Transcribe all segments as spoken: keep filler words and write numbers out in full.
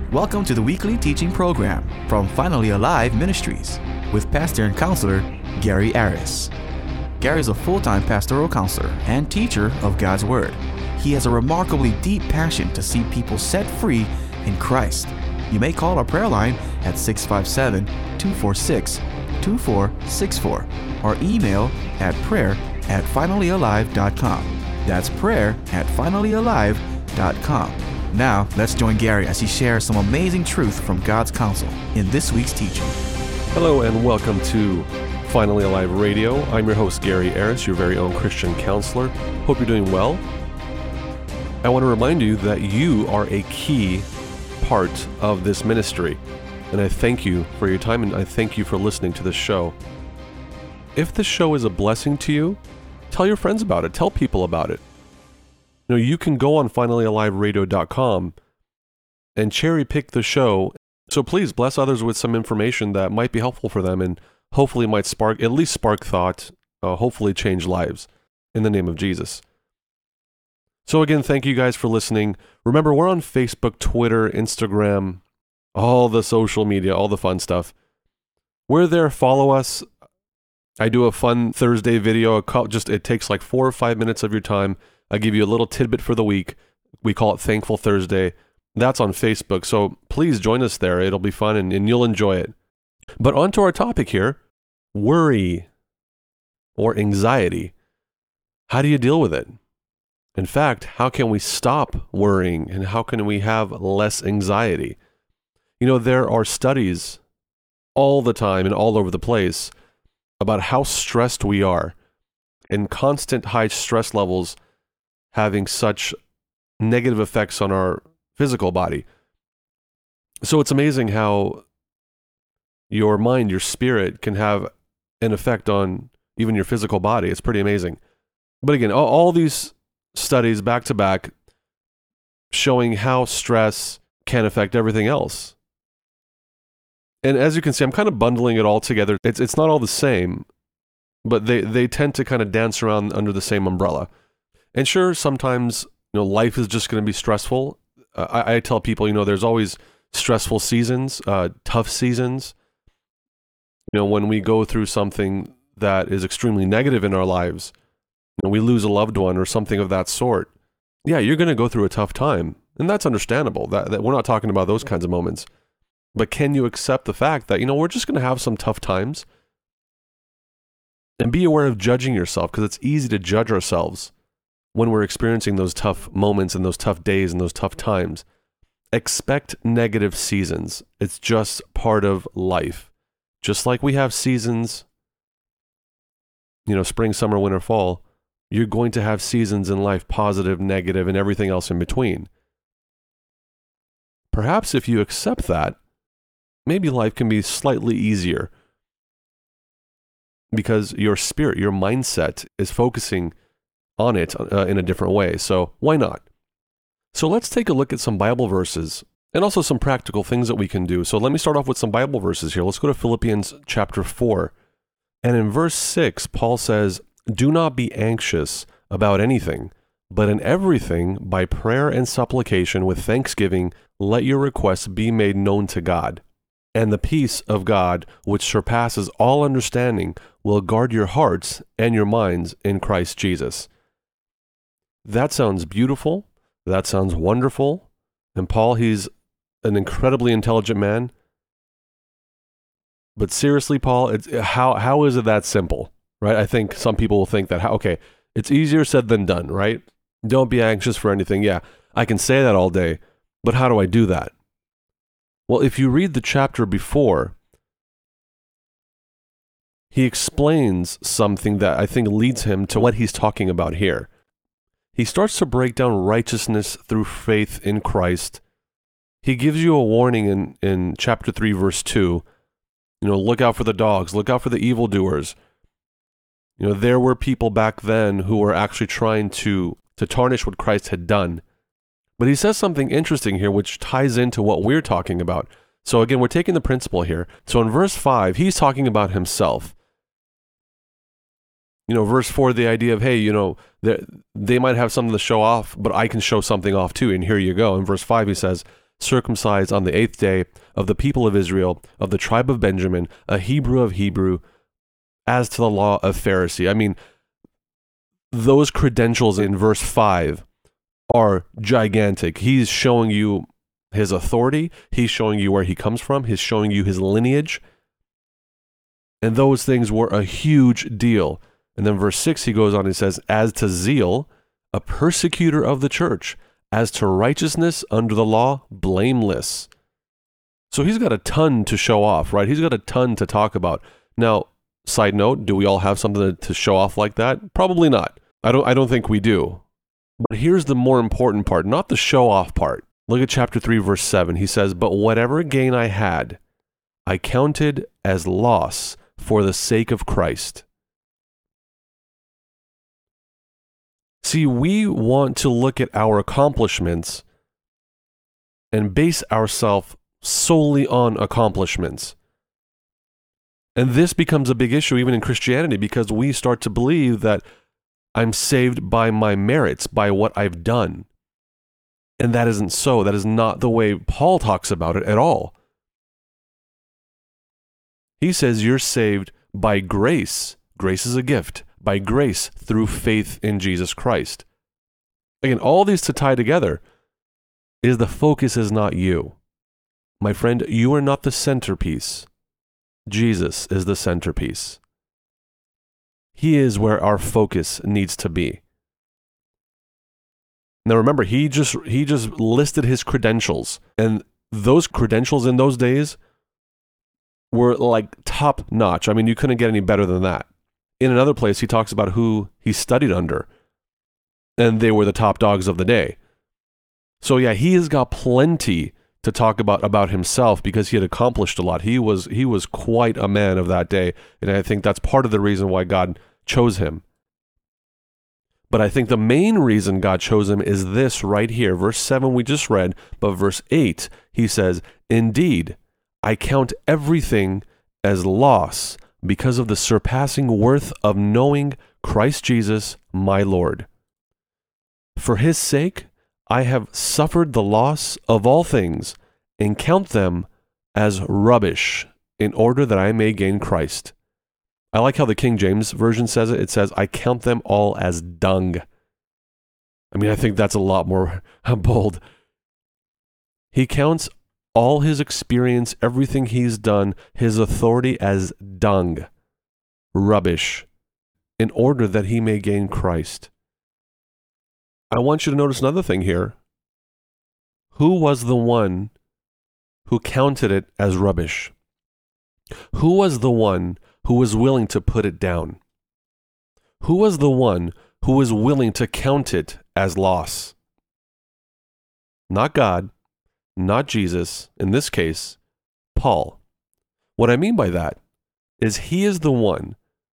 Welcome to the weekly teaching program from Finally Alive Ministries with pastor and counselor Gary Aris. Gary is a full-time pastoral counselor and teacher of God's Word. He has a remarkably deep passion to see people set free in Christ. You may call our prayer line at six five seven, two four six, two four six four or email at prayer at finally alive dot com. That's prayer at finally alive dot com. Now, let's join Gary as he shares some amazing truth from God's counsel in this week's teaching. Hello and welcome to Finally Alive Radio. I'm your host, Gary Aris, your very own Christian counselor. Hope you're doing well. I want to remind you that you are a key part of this ministry, and I thank you for your time, and I thank you for listening to this show. If this show is a blessing to you, tell your friends about it. Tell people about it. You know, you can go on finally alive radio dot com and cherry pick the show. So please bless others with some information that might be helpful for them and hopefully might spark, at least spark thought, uh, hopefully change lives in the name of Jesus. So again, thank you guys for listening. Remember, we're on Facebook, Twitter, Instagram, all the social media, all the fun stuff. We're there. Follow us. I do a fun Thursday video. Just it takes like four or five minutes of your time. I give you a little tidbit for the week. We call it Thankful Thursday. That's on Facebook. So please join us there. It'll be fun and, and you'll enjoy it. But on to our topic here, worry or anxiety. How do you deal with it? In fact, how can we stop worrying and how can we have less anxiety? You know, there are studies all the time and all over the place about how stressed we are, and constant high stress levels having such negative effects on our physical body. So it's amazing how your mind, your spirit can have an effect on even your physical body. It's pretty amazing. But again, all, all these studies back to back showing how stress can affect everything else. And as you can see, I'm kind of bundling it all together. It's it's not all the same, but they, they tend to kind of dance around under the same umbrella. And sure, sometimes, you know, life is just going to be stressful. Uh, I, I tell people, you know, there's always stressful seasons, uh, tough seasons. You know, when we go through something that is extremely negative in our lives, you know, we lose a loved one or something of that sort. Yeah, you're going to go through a tough time, and that's understandable. That, that we're not talking about those kinds of moments. But can you accept the fact that, you know, we're just going to have some tough times? And be aware of judging yourself, because it's easy to judge ourselves when we're experiencing those tough moments and those tough days and those tough times. Expect negative seasons. It's just part of life. Just like we have seasons, you know, spring, summer, winter, fall, you're going to have seasons in life, positive, negative, and everything else in between. Perhaps if you accept that, maybe life can be slightly easier because your spirit, your mindset is focusing on it uh, in a different way. So why not? So let's take a look at some Bible verses and also some practical things that we can do. So let me start off with some Bible verses here. Let's go to Philippians chapter four. And in verse six, Paul says, "Do not be anxious about anything, but in everything, by prayer and supplication with thanksgiving, let your requests be made known to God. And the peace of God, which surpasses all understanding, will guard your hearts and your minds in Christ Jesus." That sounds beautiful. That sounds wonderful. And Paul, he's an incredibly intelligent man. But seriously, Paul, it's, how how is it that simple, right? I think some people will think that, okay, it's easier said than done, right? Don't be anxious for anything. Yeah, I can say that all day, but how do I do that? Well, if you read the chapter before, he explains something that I think leads him to what he's talking about here. He starts to break down righteousness through faith in Christ. He gives you a warning in, in chapter three, verse two. You know, look out for the dogs, look out for the evildoers. You know, there were people back then who were actually trying to, to tarnish what Christ had done. But he says something interesting here, which ties into what we're talking about. So again, we're taking the principle here. So in verse five, he's talking about himself. You know, verse four, the idea of, hey, you know, they might have something to show off, but I can show something off too, and here you go. In verse five, he says, circumcised on the eighth day, of the people of Israel, of the tribe of Benjamin, a Hebrew of Hebrew, as to the law of Pharisee. I mean, those credentials in verse five are gigantic. He's showing you his authority. He's showing you where he comes from. He's showing you his lineage. And those things were a huge deal. And then verse six, he goes on and says, as to zeal, a persecutor of the church, as to righteousness under the law, blameless. So he's got a ton to show off, right? He's got a ton to talk about. Now, side note, do we all have something to show off like that? Probably not. I don't I don't think we do. But here's the more important part, not the show off part. Look at chapter three, verse seven. He says, but whatever gain I had, I counted as loss for the sake of Christ. See, we want to look at our accomplishments and base ourselves solely on accomplishments. And this becomes a big issue even in Christianity, because we start to believe that I'm saved by my merits, by what I've done. And that isn't so. That is not the way Paul talks about it at all. He says you're saved by grace. Grace is a gift. By grace through faith in Jesus Christ. Again, all these to tie together is the focus is not you. My friend, you are not the centerpiece. Jesus is the centerpiece. He is where our focus needs to be. Now remember, he just he just listed his credentials, and those credentials in those days were like top notch. I mean, you couldn't get any better than that. In another place, he talks about who he studied under, and they were the top dogs of the day. So yeah, he has got plenty to talk about about himself because he had accomplished a lot. He was he was quite a man of that day, and I think that's part of the reason why God chose him. But I think the main reason God chose him is this right here. Verse seven we just read, but verse eight, he says, indeed, I count everything as loss because of the surpassing worth of knowing Christ Jesus, my Lord. For his sake, I have suffered the loss of all things and count them as rubbish in order that I may gain Christ. I like how the King James Version says it. It says, I count them all as dung. I mean, I think that's a lot more bold. He counts all his experience, everything he's done, his authority as dung, rubbish, in order that he may gain Christ. I want you to notice another thing here. Who was the one who counted it as rubbish? Who was the one who was willing to put it down? Who was the one who was willing to count it as loss? Not God, not Jesus, in this case, Paul. What I mean by that is he is the one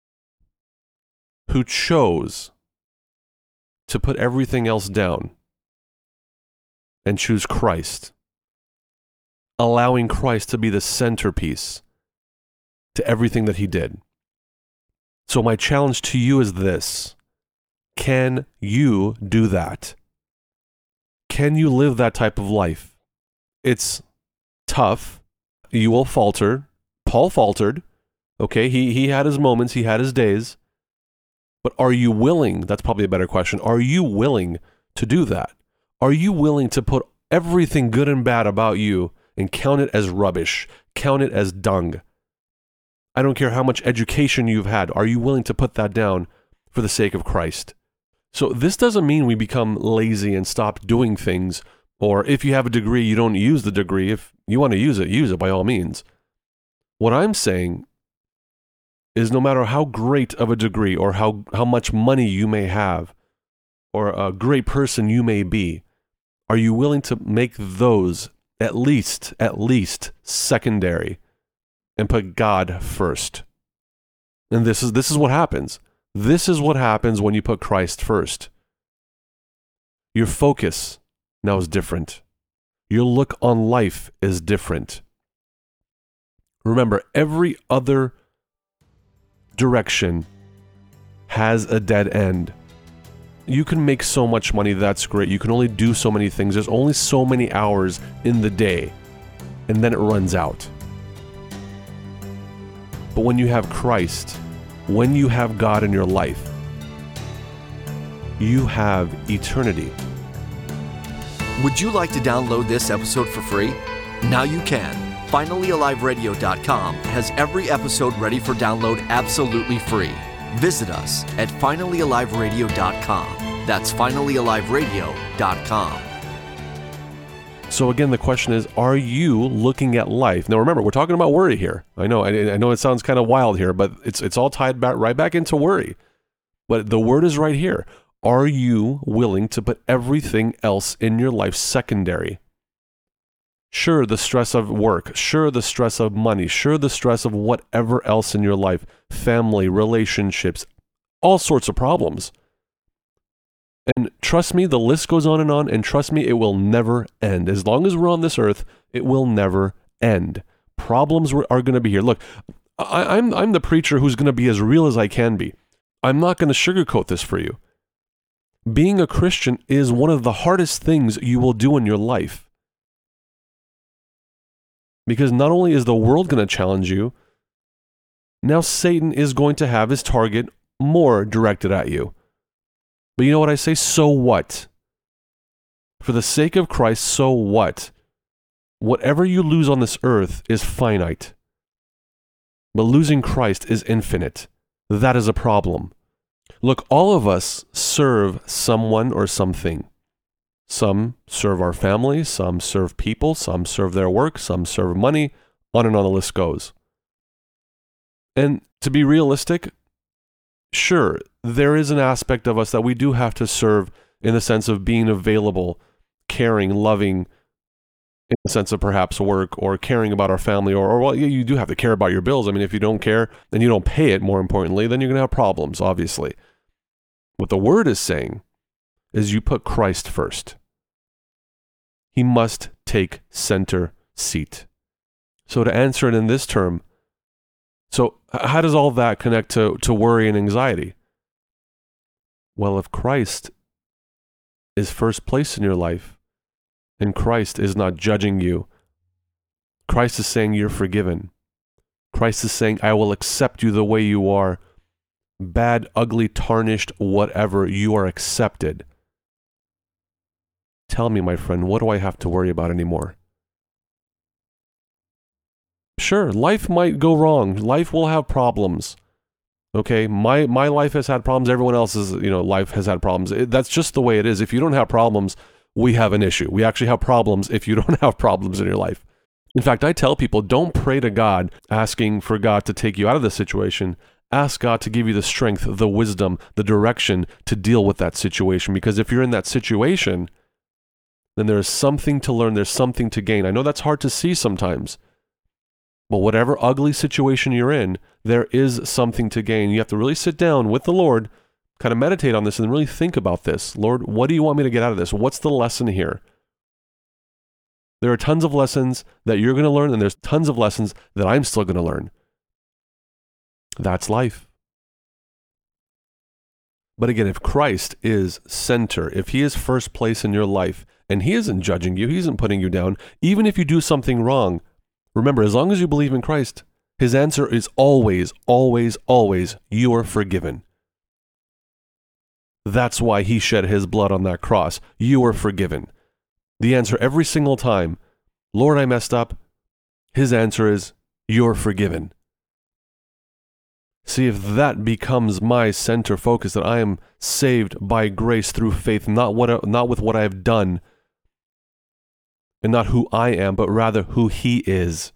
who chose to put everything else down and choose Christ, allowing Christ to be the centerpiece to everything that he did. So my challenge to you is this. Can you do that? Can you live that type of life? It's tough. You will falter. Paul faltered. Okay, he, he had his moments, he had his days. But are you willing, that's probably a better question, are you willing to do that? Are you willing to put everything good and bad about you and count it as rubbish, count it as dung? I don't care how much education you've had. Are you willing to put that down for the sake of Christ? So this doesn't mean we become lazy and stop doing things, or if you have a degree, you don't use the degree. If you want to use it, use it by all means. What I'm saying is no matter how great of a degree or how, how much money you may have or a great person you may be, are you willing to make those at least, at least secondary and put God first? And this is this is what happens. This is what happens when you put Christ first. Your focus now is different. Your look on life is different. Remember, every other direction has a dead end. you can make so much money, that's great. You can only do so many things. There's only so many hours in the day, and then it runs out. But when you have Christ, when you have God in your life, you have eternity. Would you like to download this episode for free? Now you can. finally alive radio dot com has every episode ready for download absolutely free. Visit us at finally alive radio dot com. That's finally alive radio dot com. So again, the question is, are you looking at life? Now remember, we're talking about worry here. I know, I, I know it sounds kind of wild here, but it's it's all tied back right back into worry. But the word is right here. Are you willing to put everything else in your life secondary? Sure, the stress of work. Sure, the stress of money. Sure, the stress of whatever else in your life. Family, relationships, all sorts of problems. And trust me, the list goes on and on, and trust me, it will never end. As long as we're on this earth, it will never end. Problems are going to be here. Look, I, I'm, I'm the preacher who's going to be as real as I can be. I'm not going to sugarcoat this for you. Being a Christian is one of the hardest things you will do in your life. Because not only is the world going to challenge you, now Satan is going to have his target more directed at you. But you know what I say? So what? For the sake of Christ, so what? Whatever you lose on this earth is finite. But losing Christ is infinite. That is a problem. Look, all of us serve someone or something. Some serve our family, some serve people, some serve their work, some serve money, on and on the list goes. And to be realistic, sure, there is an aspect of us that we do have to serve in the sense of being available, caring, loving, in the sense of perhaps work or caring about our family, or, or well, you do have to care about your bills. I mean, if you don't care and you don't pay it, more importantly, then you're going to have problems, obviously. What the word is saying is you put Christ first. He must take center seat. So to answer it in this term, so how does all that connect to, to worry and anxiety? Well, if Christ is first place in your life, and Christ is not judging you, Christ is saying you're forgiven. Christ is saying, I will accept you the way you are. Bad, ugly, tarnished, whatever, you are accepted. Tell me, my friend, what do I have to worry about anymore? Sure, life might go wrong. Life will have problems. Okay, my my life has had problems. Everyone else's, you know, life has had problems. It, that's just the way it is. If you don't have problems, we have an issue. We actually have problems if you don't have problems in your life. In fact, I tell people, don't pray to God asking for God to take you out of the situation. Ask God to give you the strength, the wisdom, the direction to deal with that situation. Because if you're in that situation, then there is something to learn. There's something to gain. I know that's hard to see sometimes. But whatever ugly situation you're in, there is something to gain. You have to really sit down with the Lord, kind of meditate on this and really think about this. Lord, what do you want me to get out of this? What's the lesson here? There are tons of lessons that you're going to learn, and there's tons of lessons that I'm still going to learn. That's life. But again, if Christ is center, if he is first place in your life, and he isn't judging you, he isn't putting you down, even if you do something wrong, remember, as long as you believe in Christ, his answer is always, always, always, you are forgiven. That's why he shed his blood on that cross. You are forgiven. The answer every single time, Lord, I messed up. His answer is, you're forgiven. See, if that becomes my center focus, that I am saved by grace through faith, not what, not with what I have done, and not who I am, but rather who he is,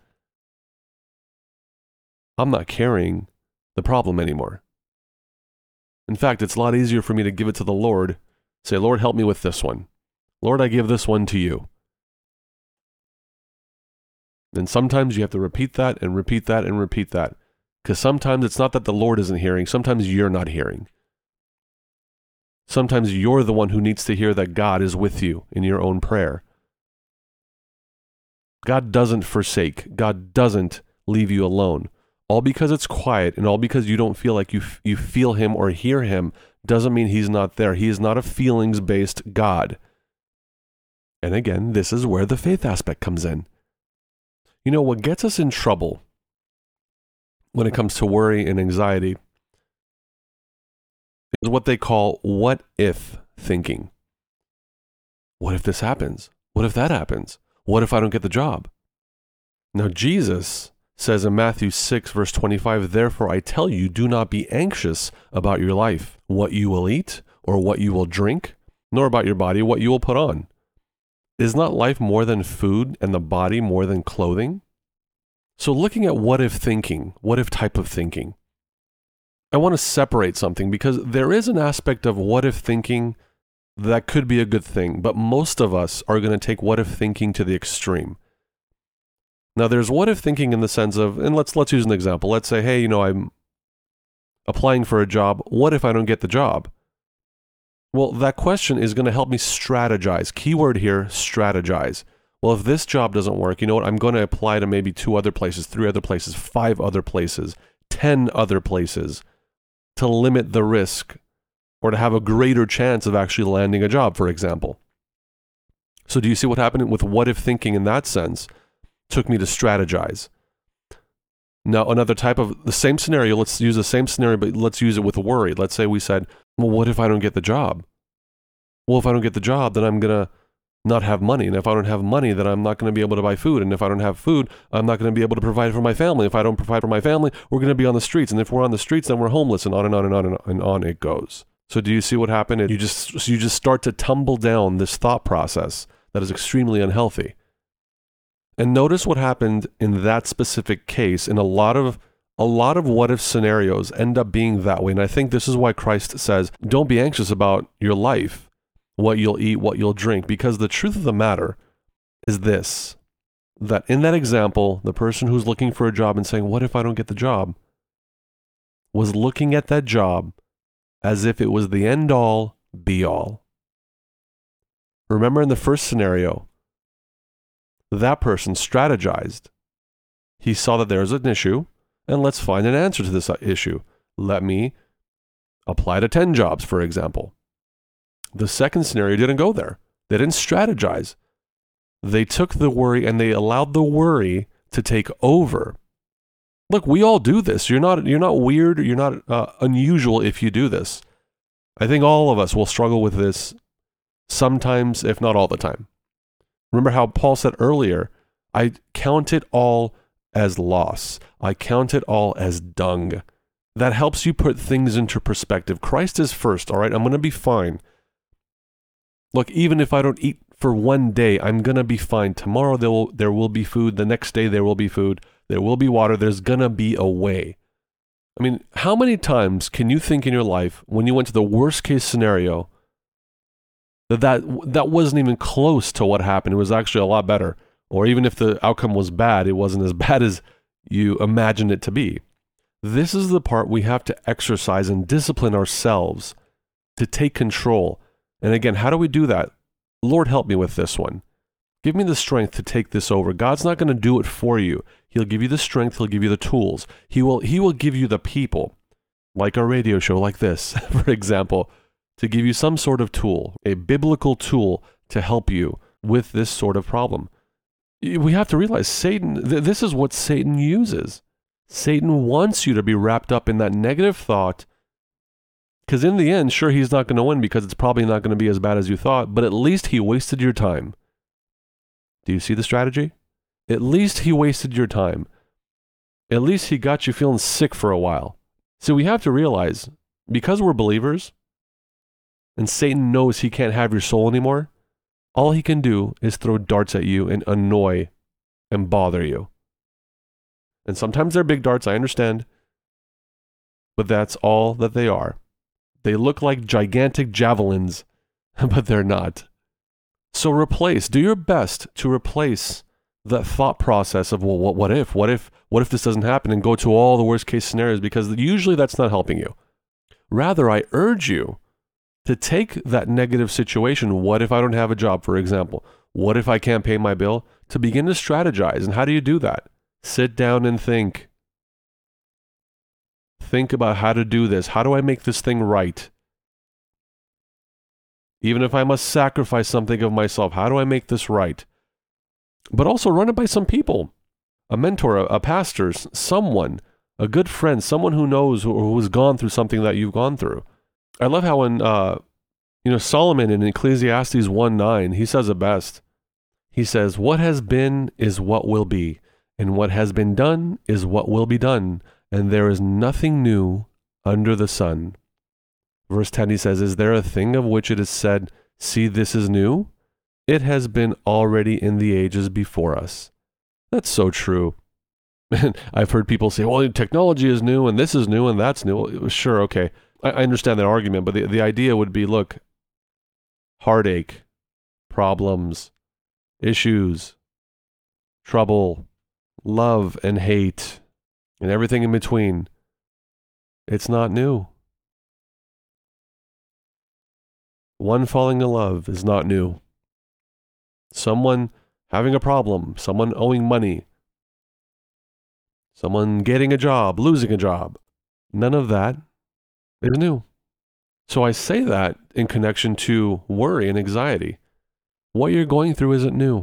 I'm not carrying the problem anymore. In fact, it's a lot easier for me to give it to the Lord, say, Lord, help me with this one. Lord, I give this one to you. And sometimes you have to repeat that and repeat that and repeat that. Because sometimes it's not that the Lord isn't hearing, sometimes you're not hearing. Sometimes you're the one who needs to hear that God is with you in your own prayer. God doesn't forsake. God doesn't leave you alone. All because it's quiet and all because you don't feel like you f- you feel him or hear him doesn't mean he's not there. He is not a feelings-based God. And again, this is where the faith aspect comes in. You know, what gets us in trouble when it comes to worry and anxiety is what they call what if thinking. What if this happens? What if that happens? What if I don't get the job? Now, Jesus says in Matthew six, verse twenty-five, therefore I tell you, do not be anxious about your life, what you will eat or what you will drink, nor about your body, what you will put on. Is not life more than food and the body more than clothing? So looking at what if thinking, what if type of thinking, I want to separate something because there is an aspect of what if thinking that could be a good thing, but most of us are going to take what if thinking to the extreme. Now there's what if thinking in the sense of, and let's let's use an example. Let's say, hey, you know, I'm applying for a job. What if I don't get the job? Well, that question is going to help me strategize. Keyword here, strategize. Well, if this job doesn't work, you know what? I'm going to apply to maybe two other places, three other places, five other places, ten other places to limit the risk or to have a greater chance of actually landing a job, for example. So do you see what happened with what if thinking in that sense took me to strategize? Now, another type of the same scenario, let's use the same scenario, but let's use it with worry. Let's say we said, well, what if I don't get the job? Well, if I don't get the job, then I'm going to not have money. And if I don't have money, then I'm not going to be able to buy food. And if I don't have food, I'm not going to be able to provide for my family. If I don't provide for my family, we're going to be on the streets. And if we're on the streets, then we're homeless, and on and on and on and on, and on it goes. So do you see what happened? You just, so you just start to tumble down this thought process that is extremely unhealthy. And notice what happened in that specific case. In a lot of a lot of what if scenarios end up being that way. And I think this is why Christ says, don't be anxious about your life, what you'll eat, what you'll drink, because the truth of the matter is this, that in that example, the person who's looking for a job and saying, what if I don't get the job, was looking at that job as if it was the end all, be all. Remember in the first scenario, that person strategized. He saw that there's an issue, and let's find an answer to this issue. Let me apply to ten jobs, for example. The second scenario didn't go there. They didn't strategize. They took the worry and they allowed the worry to take over. Look, we all do this. You're not, you're not weird. You're not uh, unusual if you do this. I think all of us will struggle with this sometimes, if not all the time. Remember how Paul said earlier, I count it all as loss. I count it all as dung. That helps you put things into perspective. Christ is first, all right? I'm going to be fine. Look, even if I don't eat for one day, I'm going to be fine. Tomorrow there will, there will be food. The next day there will be food. There will be water. There's going to be a way. I mean, how many times can you think in your life when you went to the worst case scenario that that, that wasn't even close to what happened? It was actually a lot better. Or even if the outcome was bad, it wasn't as bad as you imagined it to be. This is the part we have to exercise and discipline ourselves to take control. And again, how do we do that? Lord, help me with this one. Give me the strength to take this over. God's not going to do it for you. He'll give you the strength. He'll give you the tools. He will, he will give you the people, like our radio show like this, for example, to give you some sort of tool, a biblical tool to help you with this sort of problem. We have to realize Satan, th- this is what Satan uses. Satan wants you to be wrapped up in that negative thought, because in the end, sure, he's not going to win because it's probably not going to be as bad as you thought, but at least he wasted your time. Do you see the strategy? At least he wasted your time. At least he got you feeling sick for a while. So we have to realize, because we're believers, and Satan knows he can't have your soul anymore, all he can do is throw darts at you and annoy and bother you. And sometimes they're big darts, I understand, but that's all that they are. They look like gigantic javelins, but they're not. So replace, do your best to replace that thought process of, well, what, what if, what if, what if this doesn't happen, and go to all the worst case scenarios, because usually that's not helping you. Rather, I urge you to take that negative situation, what if I don't have a job, for example? What if I can't pay my bill? To begin to strategize. And how do you do that? Sit down and think. Think about how to do this. How do I make this thing right? Even if I must sacrifice something of myself, how do I make this right? But also run it by some people, a mentor, a, a pastor, someone, a good friend, someone who knows or who has gone through something that you've gone through. I love how in, uh, you know, Solomon in Ecclesiastes one nine, he says it best. He says, what has been is what will be, and what has been done is what will be done, and there is nothing new under the sun. Verse ten, he says, is there a thing of which it is said, see, this is new? It has been already in the ages before us. That's so true. And I've heard people say, well, technology is new, and this is new, and that's new. Well, sure, okay. I, I understand that argument, but the, the idea would be, look, heartache, problems, issues, trouble, love and hate, and everything in between. It's not new. One falling in love is not new. Someone having a problem, someone owing money, someone getting a job, losing a job, none of that is new. So I say that in connection to worry and anxiety. What you're going through isn't new.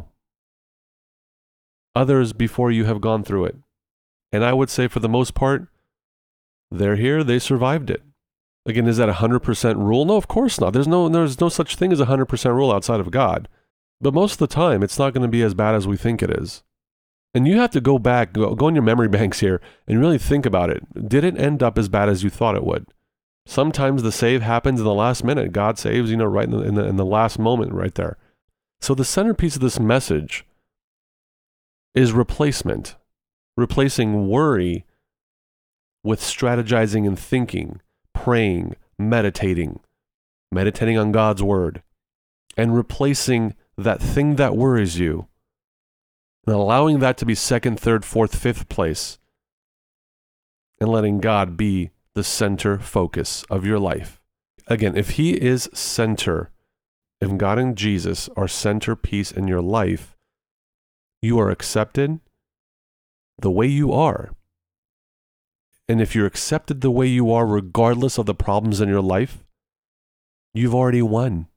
Others before you have gone through it. And I would say for the most part, they're here, they survived it. Again, is that a one hundred percent rule? No, of course not. There's no, there's no such thing as a one hundred percent rule outside of God. But most of the time, it's not going to be as bad as we think it is. And you have to go back, go, go in your memory banks here, and really think about it. Did it end up as bad as you thought it would? Sometimes the save happens in the last minute. God saves, you know, right in the, in the, in the last moment right there. So the centerpiece of this message is replacement. Replacing worry with strategizing and thinking, praying, meditating, meditating on God's word, and replacing that thing that worries you and allowing that to be second, third, fourth, fifth place, and letting God be the center focus of your life. Again, if He is center, if God and Jesus are centerpiece in your life, you are accepted the way you are. And if you're accepted the way you are, regardless of the problems in your life, you've already won.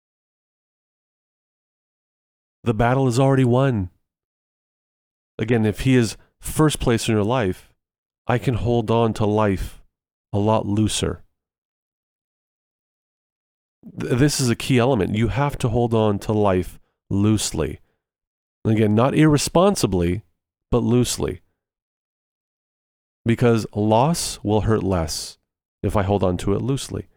The battle is already won. Again, if He is first place in your life, I can hold on to life a lot looser. Th- this is a key element. You have to hold on to life loosely. Again, not irresponsibly, but loosely. Because loss will hurt less if I hold on to it loosely.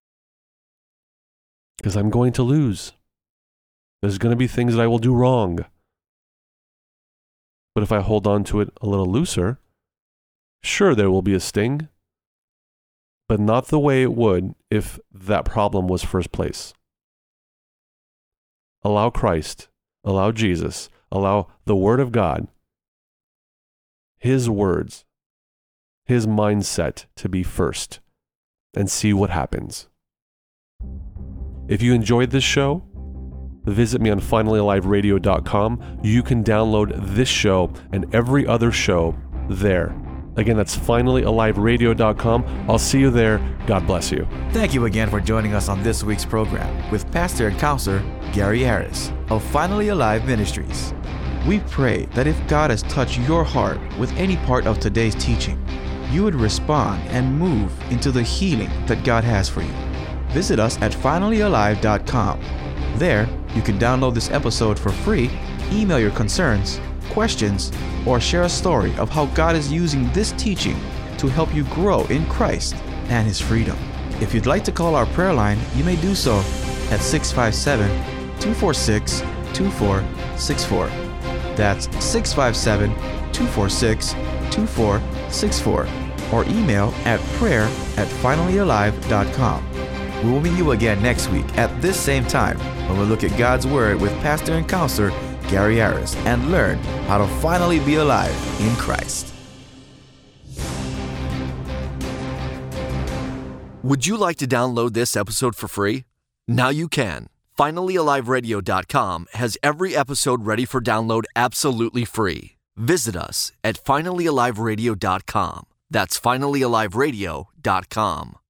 Because I'm going to lose. There's going to be things that I will do wrong. But if I hold on to it a little looser, sure, there will be a sting, but not the way it would if that problem was first place. Allow Christ, allow Jesus, allow the Word of God, His words, His mindset to be first, and see what happens. If you enjoyed this show, visit me on finally alive radio dot com. You can download this show and every other show there. Again, that's finally alive radio dot com. I'll see you there. God bless you. Thank you again for joining us on this week's program with Pastor and Counselor Gary Harris of Finally Alive Ministries. We pray that if God has touched your heart with any part of today's teaching, you would respond and move into the healing that God has for you. Visit us at finally alive dot com. There, you can download this episode for free, email your concerns, questions, or share a story of how God is using this teaching to help you grow in Christ and His freedom. If you'd like to call our prayer line, you may do so at six five seven, two four six, two four six four. That's six five seven, two four six, two four six four. Or email at prayer at finally alive dot com. We will meet you again next week at this same time when we look at God's Word with Pastor and Counselor Gary Harris and learn how to finally be alive in Christ. Would you like to download this episode for free? Now you can. finally alive radio dot com has every episode ready for download absolutely free. Visit us at finally alive radio dot com. That's finally alive radio dot com.